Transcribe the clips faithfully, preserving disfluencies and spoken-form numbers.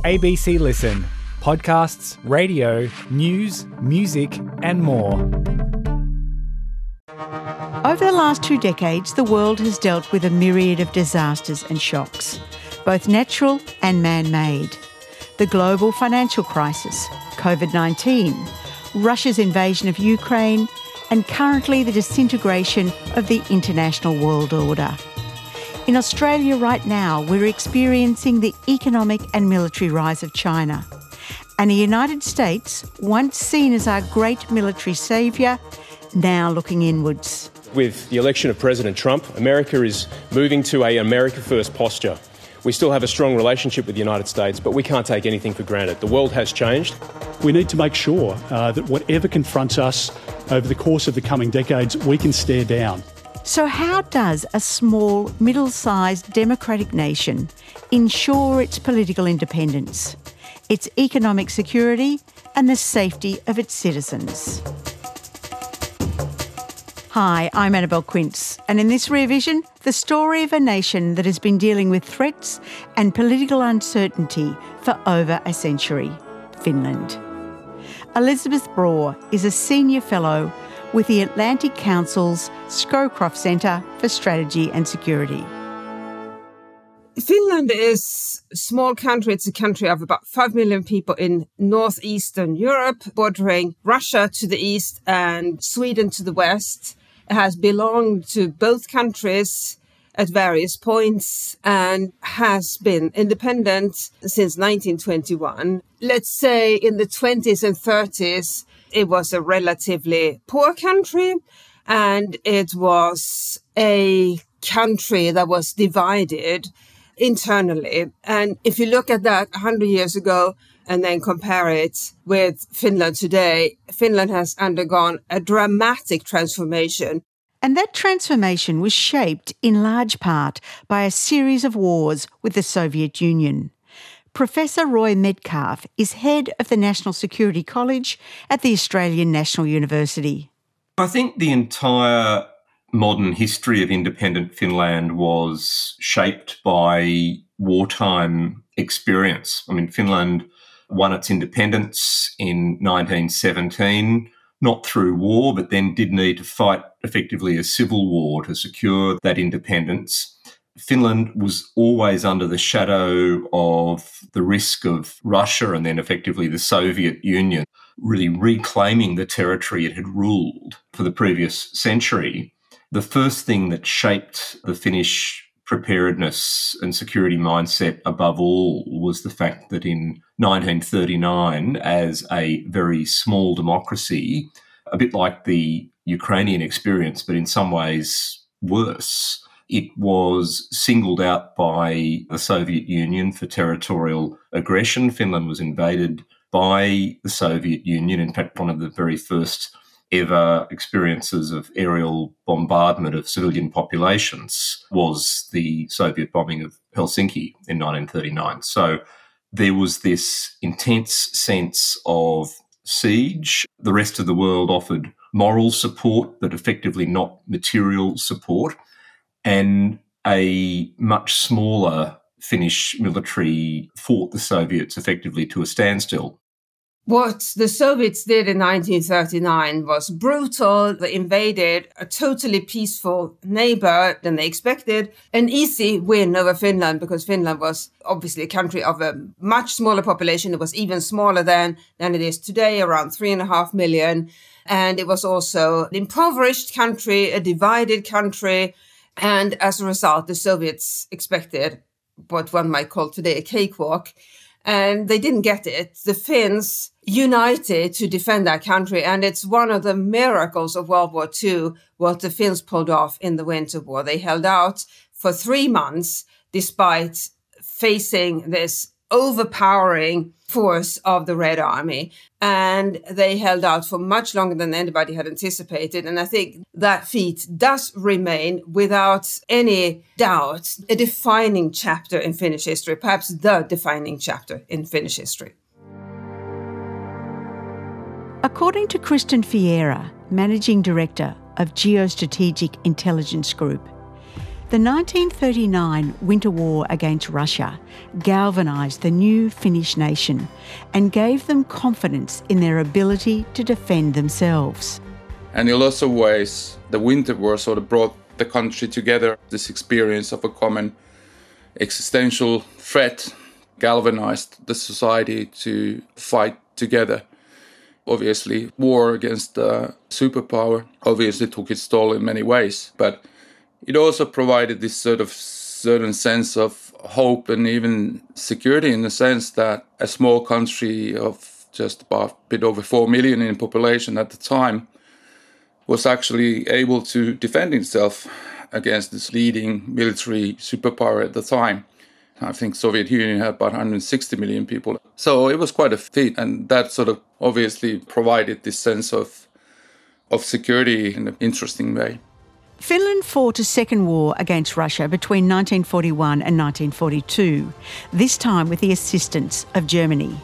A B C Listen. Podcasts, radio, news, music and more. Over the last two decades, the world has dealt with a myriad of disasters and shocks, both natural and man-made. The global financial crisis, covid nineteen, Russia's invasion of Ukraine, and currently the disintegration of the international world order. In Australia right now, we're experiencing the economic and military rise of China. And the United States, once seen as our great military saviour, now looking inwards. With the election of President Trump, America is moving to a America First posture. We still have a strong relationship with the United States, but we can't take anything for granted. The world has changed. We need to make sure uh, that whatever confronts us over the course of the coming decades, we can stare down. So how does a small, middle-sized democratic nation ensure its political independence, its economic security and the safety of its citizens? Hi, I'm Annabelle Quince, and in this rear vision, the story of a nation that has been dealing with threats and political uncertainty for over a century, Finland. Elizabeth Braw is a senior fellow with the Atlantic Council's Scowcroft Centre for Strategy and Security. Finland is a small country. It's a country of about five million people in northeastern Europe, bordering Russia to the east and Sweden to the west. It has belonged to both countries at various points and has been independent since nineteen twenty-one. Let's say in the twenties and thirties, it was a relatively poor country, and it was a country that was divided internally. And if you look at that one hundred years ago and then compare it with Finland today, Finland has undergone a dramatic transformation. And that transformation was shaped in large part by a series of wars with the Soviet Union. Professor Roy Medcalf is head of the National Security College at the Australian National University. I think the entire modern history of independent Finland was shaped by wartime experience. I mean, Finland won its independence in nineteen seventeen, not through war, but then did need to fight effectively a civil war to secure that independence. Finland was always under the shadow of the risk of Russia and then effectively the Soviet Union really reclaiming the territory it had ruled for the previous century. The first thing that shaped the Finnish preparedness and security mindset above all was the fact that in nineteen thirty-nine, as a very small democracy, a bit like the Ukrainian experience, but in some ways worse, it was singled out by the Soviet Union for territorial aggression. Finland was invaded by the Soviet Union. In fact, one of the very first ever experiences of aerial bombardment of civilian populations was the Soviet bombing of Helsinki in nineteen thirty-nine. So there was this intense sense of siege. The rest of the world offered moral support, but effectively not material support. And a much smaller Finnish military fought the Soviets effectively to a standstill. What the Soviets did in nineteen thirty-nine was brutal. They invaded a totally peaceful neighbor than they expected. An easy win over Finland because Finland was obviously a country of a much smaller population. It was even smaller then than it is today, around three and a half million. And it was also an impoverished country, a divided country. And as a result, the Soviets expected what one might call today a cakewalk. And they didn't get it. The Finns united to defend that country. And it's one of the miracles of World War Two, what the Finns pulled off in the Winter War. They held out for three months despite facing this overpowering force of the Red Army. And they held out for much longer than anybody had anticipated. And I think that feat does remain, without any doubt, a defining chapter in Finnish history, perhaps the defining chapter in Finnish history. According to Kristen Fiera, Managing Director of Geostrategic Intelligence Group, The nineteen thirty-nine Winter War against Russia galvanised the new Finnish nation and gave them confidence in their ability to defend themselves. And in lots of ways, the Winter War sort of brought the country together. This experience of a common existential threat galvanized the society to fight together. Obviously, war against a superpower obviously took its toll in many ways, but it also provided this sort of certain sense of hope and even security, in the sense that a small country of just about a bit over four million in population at the time was actually able to defend itself against this leading military superpower at the time. I think Soviet Union had about one hundred sixty million people. So it was quite a feat, and that sort of obviously provided this sense of, of security in an interesting way. Finland fought a second war against Russia between nineteen forty-one and nineteen forty-two, this time with the assistance of Germany.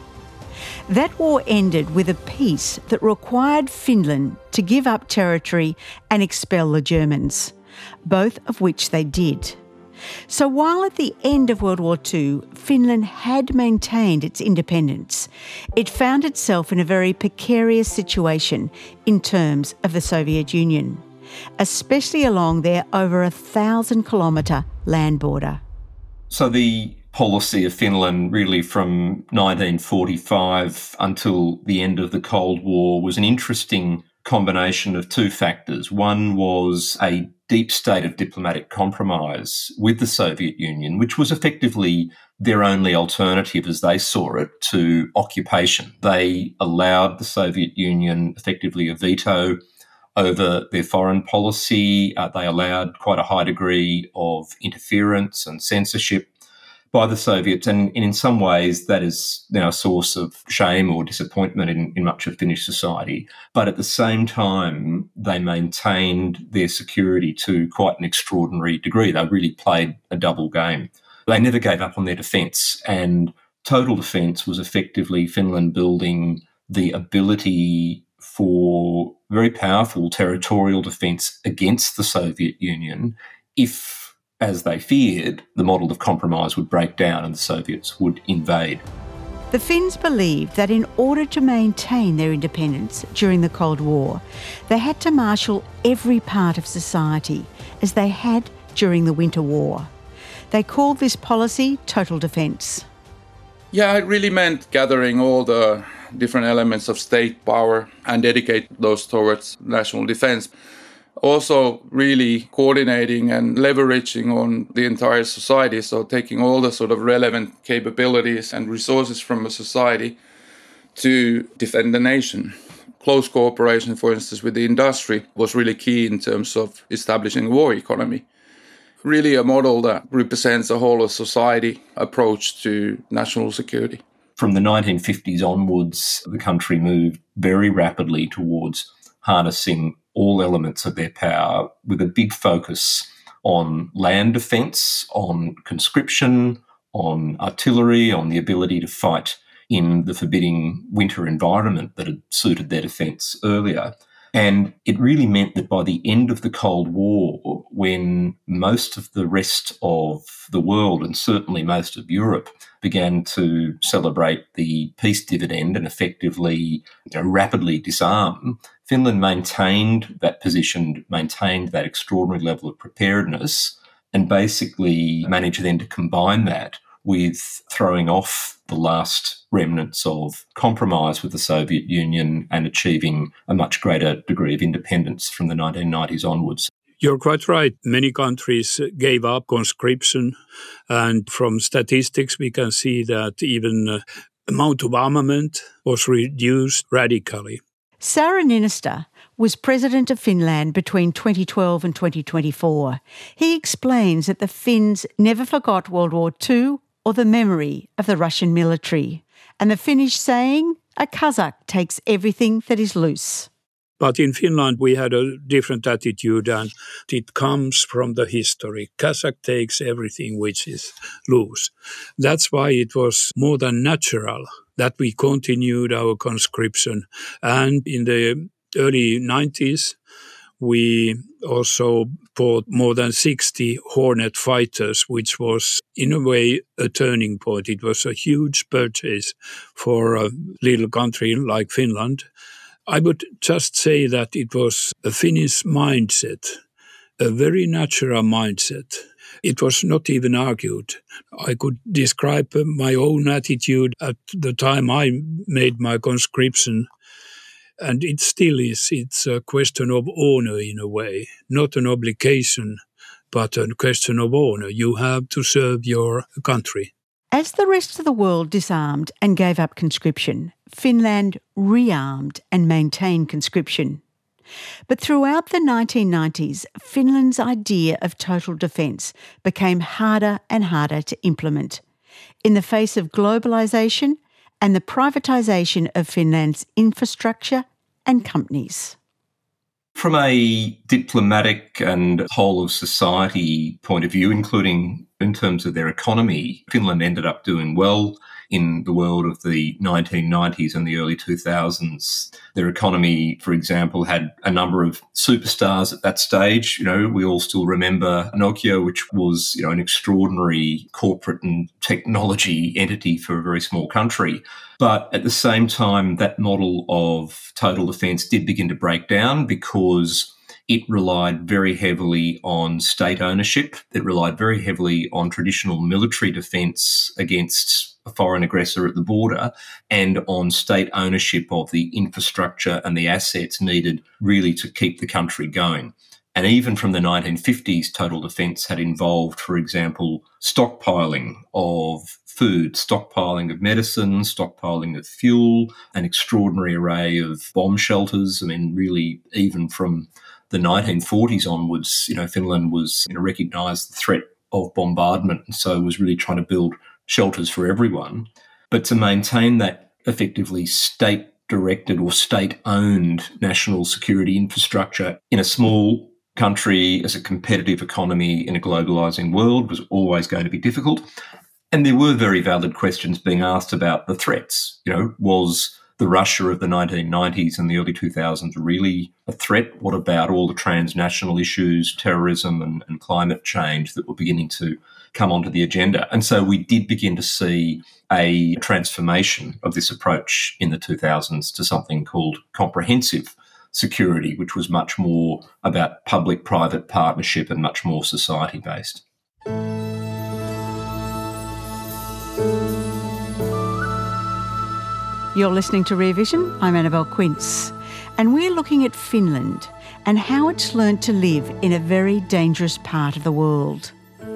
That war ended with a peace that required Finland to give up territory and expel the Germans, both of which they did. So while at the end of World War Two, Finland had maintained its independence, it found itself in a very precarious situation in terms of the Soviet Union, especially along their over a thousand kilometre land border. So the policy of Finland really from nineteen forty-five until the end of the Cold War was an interesting combination of two factors. One was a deep state of diplomatic compromise with the Soviet Union, which was effectively their only alternative, as they saw it, to occupation. They allowed the Soviet Union effectively a veto over their foreign policy. Uh, they allowed quite a high degree of interference and censorship by the Soviets, and, and in some ways that is now a source of shame or disappointment in, in much of Finnish society. But at the same time, they maintained their security to quite an extraordinary degree. They really played a double game. They never gave up on their defence, and total defence was effectively Finland building the ability for very powerful territorial defence against the Soviet Union if, as they feared, the model of compromise would break down and the Soviets would invade. The Finns believed that in order to maintain their independence during the Cold War, they had to marshal every part of society, as they had during the Winter War. They called this policy total defence. Yeah, it really meant gathering all the different elements of state power and dedicate those towards national defence. Also really coordinating and leveraging on the entire society, so taking all the sort of relevant capabilities and resources from a society to defend the nation. Close cooperation, for instance, with the industry was really key in terms of establishing a war economy. Really a model that represents a whole of society approach to national security. From the nineteen fifties onwards, the country moved very rapidly towards harnessing all elements of their power with a big focus on land defence, on conscription, on artillery, on the ability to fight in the forbidding winter environment that had suited their defence earlier. And it really meant that by the end of the Cold War, when most of the rest of the world, and certainly most of Europe, began to celebrate the peace dividend and effectively, you know, rapidly disarm, Finland maintained that position, maintained that extraordinary level of preparedness, and basically managed then to combine that with throwing off the last remnants of compromise with the Soviet Union and achieving a much greater degree of independence from the nineteen nineties onwards. You're quite right. Many countries gave up conscription, and from statistics we can see that even uh, amount of armament was reduced radically. Saara Niinistö was president of Finland between twenty twelve and twenty twenty-four. He explains that the Finns never forgot World War Two or the memory of the Russian military. And the Finnish saying, a Kazakh takes everything that is loose. But in Finland we had a different attitude, and it comes from the history. Kazakh takes everything which is loose. That's why it was more than natural that we continued our conscription. And in the early nineties, We also bought more than sixty Hornet fighters, which was, in a way, a turning point. It was a huge purchase for a little country like Finland. I would just say that it was a Finnish mindset, a very natural mindset. It was not even argued. I could describe my own attitude at the time I made my conscription. And it still is. It's a question of honor in a way, not an obligation, but a question of honor. You have to serve your country. As the rest of the world disarmed and gave up conscription, Finland rearmed and maintained conscription. But throughout the nineteen nineties, Finland's idea of total defence became harder and harder to implement in the face of globalisation and the privatisation of Finland's infrastructure and companies. From a diplomatic and whole of society point of view, including in terms of their economy, Finland ended up doing well in the world of the nineteen nineties and the early two thousands. Their economy, for example, had a number of superstars at that stage. You know, we all still remember Nokia, which was, you know, an extraordinary corporate and technology entity for a very small country. But at the same time, that model of total defence did begin to break down because it relied very heavily on state ownership. It relied very heavily on traditional military defence against a foreign aggressor at the border and on state ownership of the infrastructure and the assets needed really to keep the country going. And even from the nineteen fifties, total defence had involved, for example, stockpiling of food, stockpiling of medicine, stockpiling of fuel, an extraordinary array of bomb shelters. I mean, really, even from the nineteen forties onwards, you know, Finland was, you know, recognised the threat of bombardment, and so was really trying to build shelters for everyone. But to maintain that effectively state-directed or state-owned national security infrastructure in a small country as a competitive economy in a globalising world was always going to be difficult. And there were very valid questions being asked about the threats. You know, was the Russia of the nineteen nineties and the early two thousands really a threat? What about all the transnational issues, terrorism and, and climate change that were beginning to come onto the agenda? And so we did begin to see a transformation of this approach in the two thousands to something called comprehensive security, which was much more about public-private partnership and much more society-based. You're listening to Rear Vision. I'm Annabelle Quince, and we're looking at Finland and how it's learned to live in a very dangerous part of the world.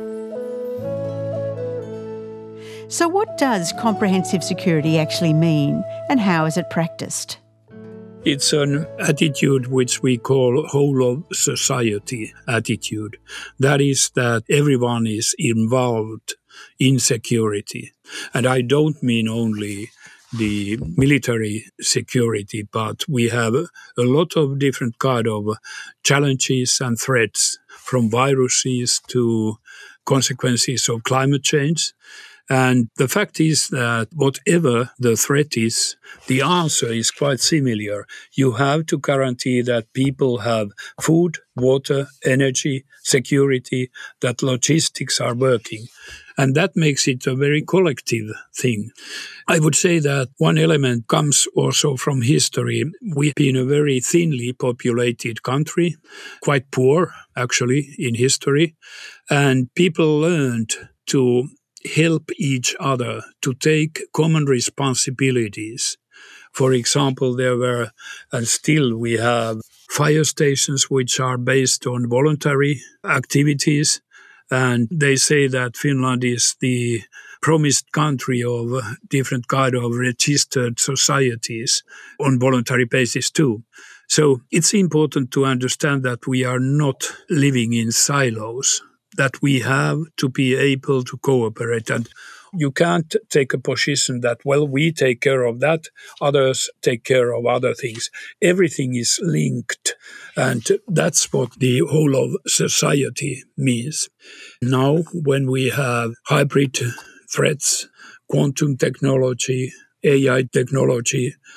So what does comprehensive security actually mean, and how is it practiced? It's an attitude which we call whole of society attitude. That is that everyone is involved in security. And I don't mean only the military security, but we have a lot of different kind of challenges and threats, from viruses to consequences of climate change. And the fact is that whatever the threat is, the answer is quite similar. You have to guarantee that people have food, water, energy, security, that logistics are working. And that makes it a very collective thing. I would say that one element comes also from history. We've been a very thinly populated country, quite poor, actually, in history. And people learned to help each other, to take common responsibilities. For example, there were, and still we have, fire stations which are based on voluntary activities. And they say that Finland is the promised country of different kind of registered societies on voluntary basis too. So it's important to understand that we are not living in silos, that we have to be able to cooperate. And you can't take a position that, well, we take care of that, others take care of other things. Everything is linked, and that's what the whole of society means. Now, when we have hybrid threats, quantum technology, A I technology,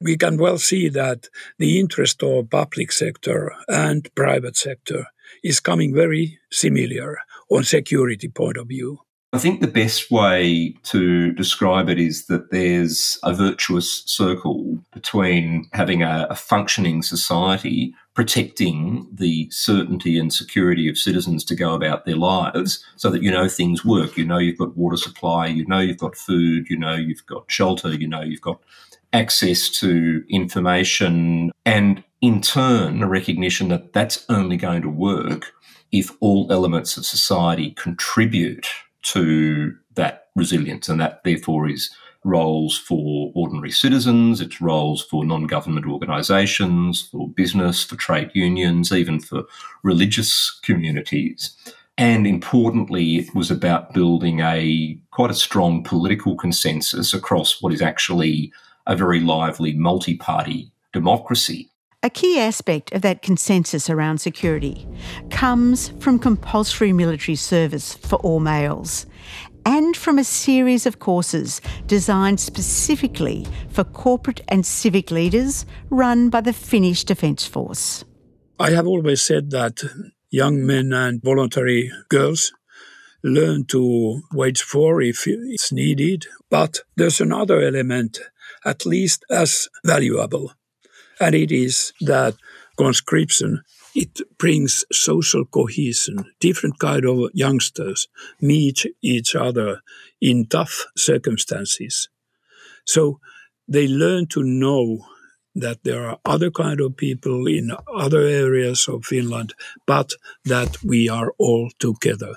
We can well see that the interest of public sector and private sector is coming very similar on security point of view. I think the best way to describe it is that there's a virtuous circle between having a, a functioning society, protecting the certainty and security of citizens to go about their lives so that you know things work. You know you've got water supply, you know you've got food, you know you've got shelter, you know you've got access to information, and in turn a recognition that that's only going to work if all elements of society contribute to that resilience, and that therefore is roles for ordinary citizens, it's roles for non-government organisations, for business, for trade unions, even for religious communities. And importantly, it was about building a quite a strong political consensus across what is actually a very lively multi-party democracy. A key aspect of that consensus around security comes from compulsory military service for all males and from a series of courses designed specifically for corporate and civic leaders run by the Finnish Defence Force. I have always said that young men and voluntary girls learn to wage war if it's needed, but there's another element at least as valuable. And it is that conscription, it brings social cohesion. Different kind of youngsters meet each other in tough circumstances. So they learn to know that there are other kind of people in other areas of Finland, but that we are all together.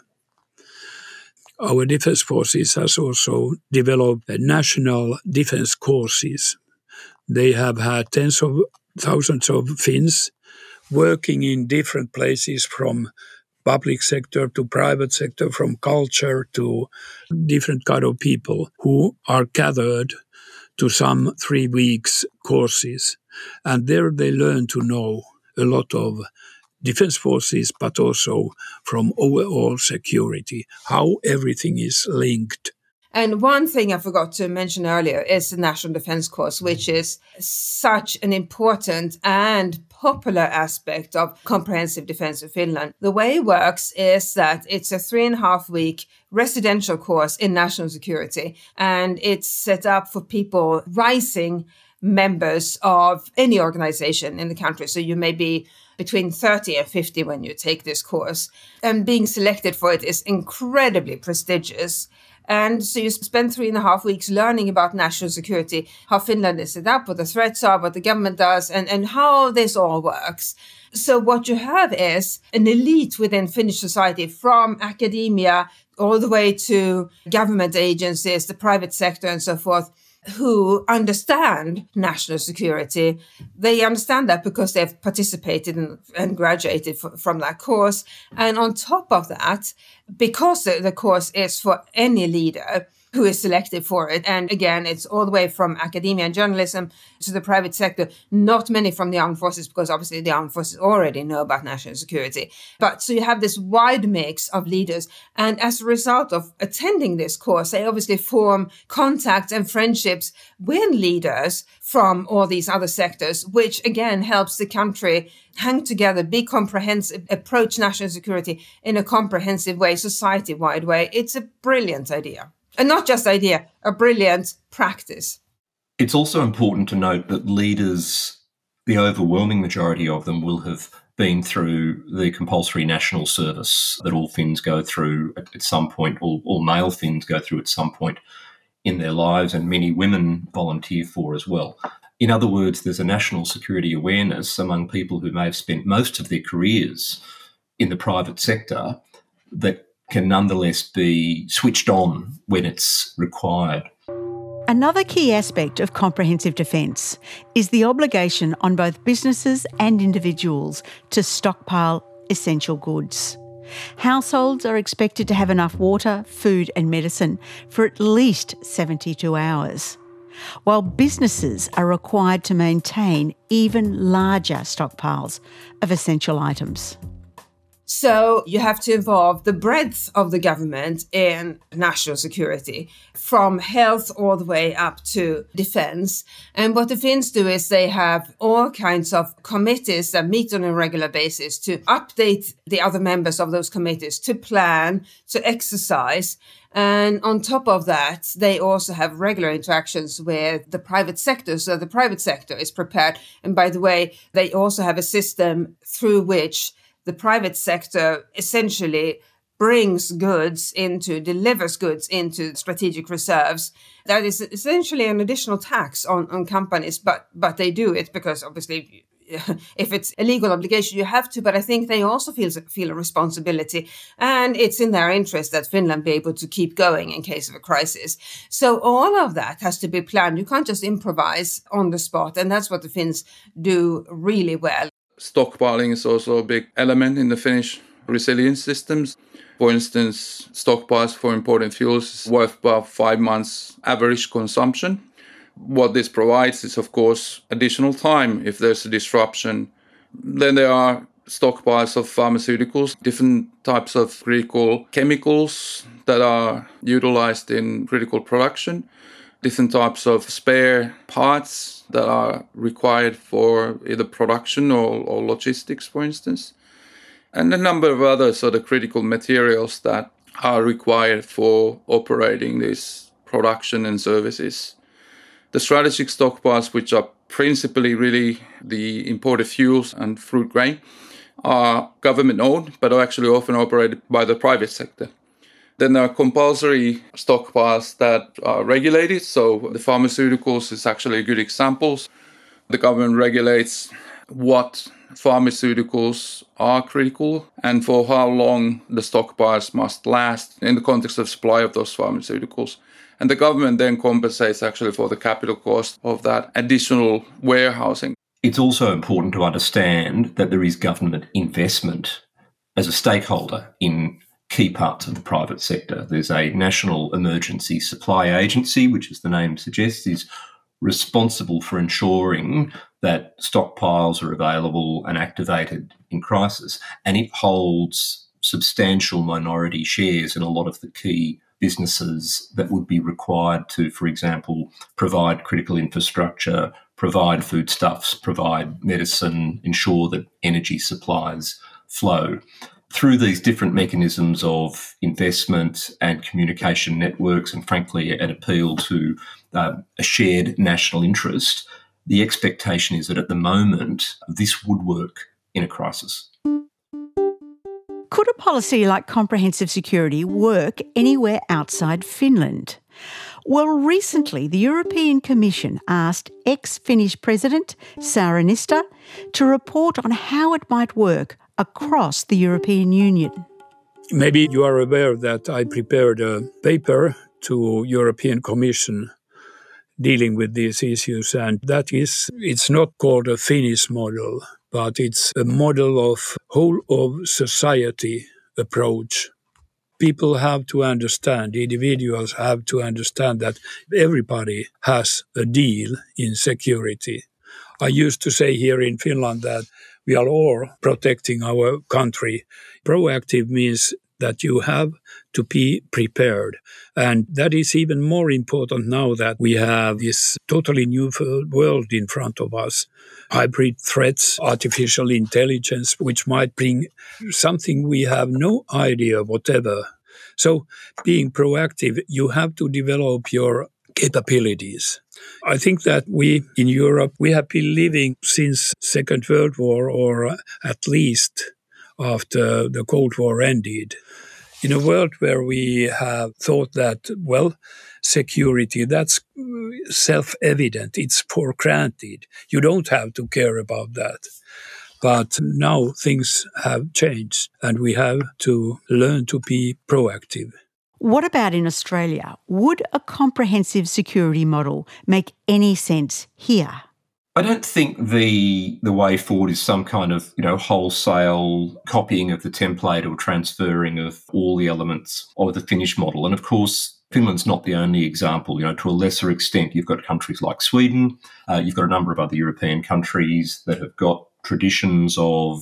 Our defense forces has also developed national defense courses. They have had tens of thousands of Finns working in different places, from public sector to private sector, from culture to different kind of people who are gathered to some three weeks courses. And there they learn to know a lot of defense forces, but also from overall security, how everything is linked. And one thing I forgot to mention earlier is the National Defence Course, which is such an important and popular aspect of comprehensive defence of Finland. The way it works is that it's a three and a half week residential course in national security, and it's set up for people rising members of any organization in the country. So you may be between thirty and fifty when you take this course. And being selected for it is incredibly prestigious. And so you spend three and a half weeks learning about national security, how Finland is set up, what the threats are, what the government does, and, and how this all works. So what you have is an elite within Finnish society, from academia all the way to government agencies, the private sector and so forth, who understand national security. They understand that because they've participated in, and graduated f- from that course. And on top of that, because the, the course is for any leader who is selected for it, and again, it's all the way from academia and journalism to the private sector, not many from the armed forces, because obviously the armed forces already know about national security. But so you have this wide mix of leaders. And as a result of attending this course, they obviously form contacts and friendships with leaders from all these other sectors, which again helps the country hang together, be comprehensive, approach national security in a comprehensive way, society-wide way. It's a brilliant idea. And not just idea, a brilliant practice. It's also important to note that leaders, the overwhelming majority of them, will have been through the compulsory national service that all Finns go through at some point, all, all male Finns go through at some point in their lives, and many women volunteer for as well. In other words, there's a national security awareness among people who may have spent most of their careers in the private sector that can nonetheless be switched on when it's required. Another key aspect of comprehensive defence is the obligation on both businesses and individuals to stockpile essential goods. Households are expected to have enough water, food and medicine for at least seventy-two hours, while businesses are required to maintain even larger stockpiles of essential items. So you have to involve the breadth of the government in national security, from health all the way up to defense. And what the Finns do is they have all kinds of committees that meet on a regular basis to update the other members of those committees, to plan, to exercise. And on top of that, they also have regular interactions with the private sector. So the private sector is prepared. And by the way, they also have a system through which the private sector essentially brings goods into, delivers goods into strategic reserves. That is essentially an additional tax on, on companies, but but they do it because obviously if it's a legal obligation, you have to. But I think they also feel, feel a responsibility, and it's in their interest that Finland be able to keep going in case of a crisis. So all of that has to be planned. You can't just improvise on the spot, and that's what the Finns do really well. Stockpiling is also a big element in the Finnish resilience systems. For instance, stockpiles for important fuels is worth about five months average consumption. What this provides is, of course, additional time if there's a disruption. Then there are stockpiles of pharmaceuticals, different types of critical chemicals that are utilized in critical production, different types of spare parts that are required for either production or, or logistics, for instance, and a number of other sort of critical materials that are required for operating these production and services. The strategic stockpiles, which are principally really the imported fuels and fruit grain, are government-owned, but are actually often operated by the private sector. Then there are compulsory stockpiles that are regulated. So the pharmaceuticals is actually a good example. The government regulates what pharmaceuticals are critical and for how long the stockpiles must last in the context of supply of those pharmaceuticals. And the government then compensates actually for the capital cost of that additional warehousing. It's also important to understand that there is government investment as a stakeholder in key parts of the private sector. There's a National Emergency Supply Agency, which, as the name suggests, is responsible for ensuring that stockpiles are available and activated in crisis. And it holds substantial minority shares in a lot of the key businesses that would be required to, for example, provide critical infrastructure, provide foodstuffs, provide medicine, ensure that energy supplies flow. Through these different mechanisms of investment and communication networks, and frankly, an appeal to uh, a shared national interest, the expectation is that at the moment, this would work in a crisis. Could a policy like comprehensive security work anywhere outside Finland? Well, recently the European Commission asked ex-Finnish President Saara Niinistö to report on how it might work across the European Union. Maybe you are aware that I prepared a paper to European Commission dealing with these issues, and that is, it's not called a Finnish model, but it's a model of whole of society approach. People have to understand, individuals have to understand that everybody has a deal in security. I used to say here in Finland that we are all protecting our country. Proactive means that you have to be prepared. And that is even more important now that we have this totally new world in front of us. Hybrid threats, artificial intelligence, which might bring something we have no idea whatever. So being proactive, you have to develop your capabilities. I think that we in Europe, we have been living since Second World War, or at least after the Cold War ended, in a world where we have thought that, well, security, that's self-evident, it's for granted. You don't have to care about that. But now things have changed and we have to learn to be proactive. What about in Australia? Would a comprehensive security model make any sense here? I don't think the the way forward is some kind of, you know, wholesale copying of the template or transferring of all the elements of the Finnish model. And of course, Finland's not the only example. You know, to a lesser extent, you've got countries like Sweden. Uh, you've got a number of other European countries that have got traditions of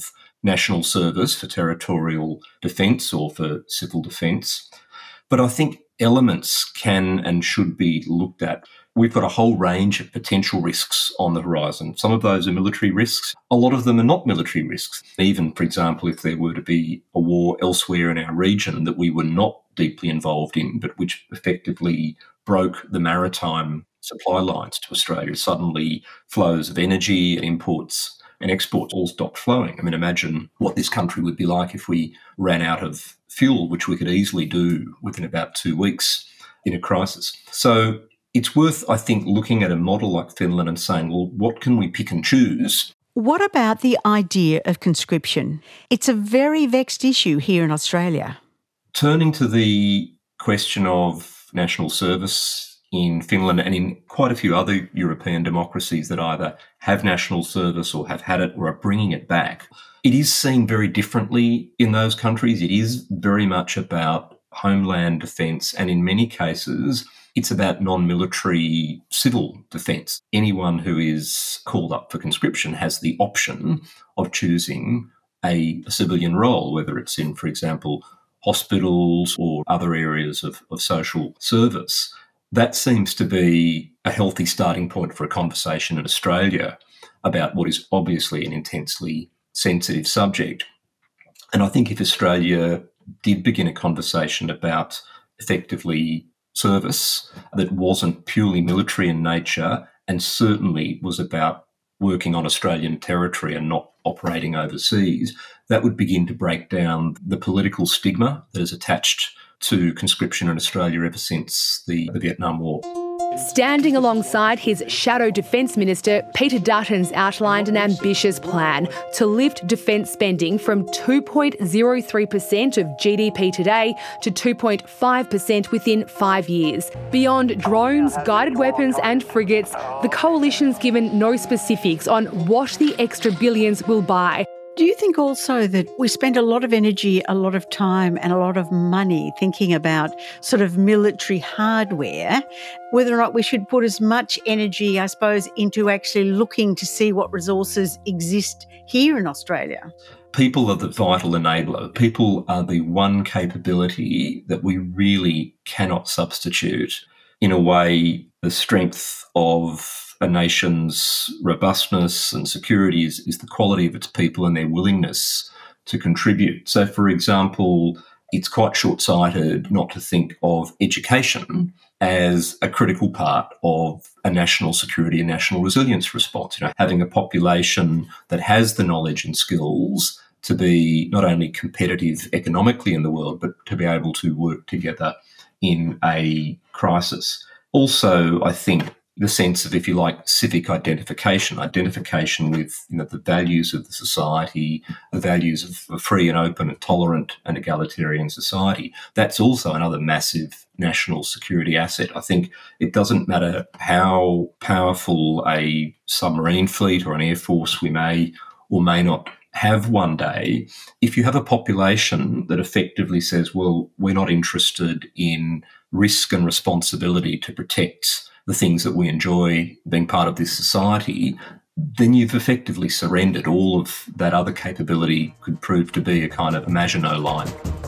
national service for territorial defence or for civil defence. But I think elements can and should be looked at. We've got a whole range of potential risks on the horizon. Some of those are military risks. A lot of them are not military risks. Even, for example, if there were to be a war elsewhere in our region that we were not deeply involved in, but which effectively broke the maritime supply lines to Australia, suddenly flows of energy and imports and exports all stopped flowing. I mean, imagine what this country would be like if we ran out of fuel, which we could easily do within about two weeks in a crisis. So it's worth, I think, looking at a model like Finland and saying, well, what can we pick and choose? What about the idea of conscription? It's a very vexed issue here in Australia. Turning to the question of national service in Finland and in quite a few other European democracies that either have national service or have had it or are bringing it back, it is seen very differently in those countries. It is very much about homeland defence, and in many cases, it's about non-military civil defence. Anyone who is called up for conscription has the option of choosing a, a civilian role, whether it's in, for example, hospitals or other areas of, of social service. That seems to be a healthy starting point for a conversation in Australia about what is obviously an intensely sensitive subject. And I think if Australia did begin a conversation about effectively service that wasn't purely military in nature and certainly was about working on Australian territory and not operating overseas, that would begin to break down the political stigma that is attached to conscription in Australia ever since the, the Vietnam War. Standing alongside his shadow defence minister, Peter Dutton's outlined an ambitious plan to lift defence spending from two point zero three percent of G D P today to two point five percent within five years. Beyond drones, guided weapons and frigates, the coalition's given no specifics on what the extra billions will buy. Do you think also that we spend a lot of energy, a lot of time and a lot of money thinking about sort of military hardware, whether or not we should put as much energy, I suppose, into actually looking to see what resources exist here in Australia? People are the vital enabler. People are the one capability that we really cannot substitute. In a way, the strength of a nation's robustness and security is, is the quality of its people and their willingness to contribute. So, for example, it's quite short-sighted not to think of education as a critical part of a national security and national resilience response. You know, having a population that has the knowledge and skills to be not only competitive economically in the world, but to be able to work together in a crisis. Also, I think the sense of, if you like, civic identification, identification with, you know, the values of the society, the values of a free and open and tolerant and egalitarian society. That's also another massive national security asset. I think it doesn't matter how powerful a submarine fleet or an air force we may or may not have one day, if you have a population that effectively says, well, we're not interested in risk and responsibility to protect the things that we enjoy being part of this society, then you've effectively surrendered. All of that other capability could prove to be a kind of Maginot Line.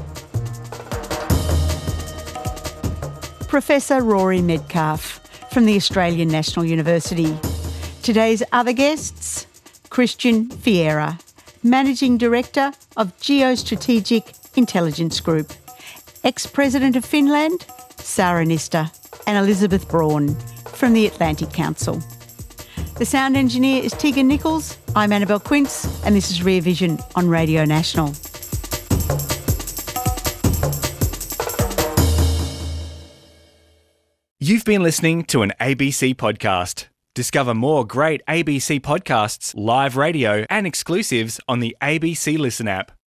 Professor Rory Medcalf from the Australian National University. Today's other guests, Christian Vieira, Managing Director of Geostrategic Intelligence Group, ex-President of Finland, Sara Nister, and Elizabeth Braun from the Atlantic Council. The sound engineer is Tegan Nichols. I'm Annabelle Quince, and this is Rear Vision on Radio National. You've been listening to an A B C podcast. Discover more great A B C podcasts, live radio, and exclusives on the A B C Listen app.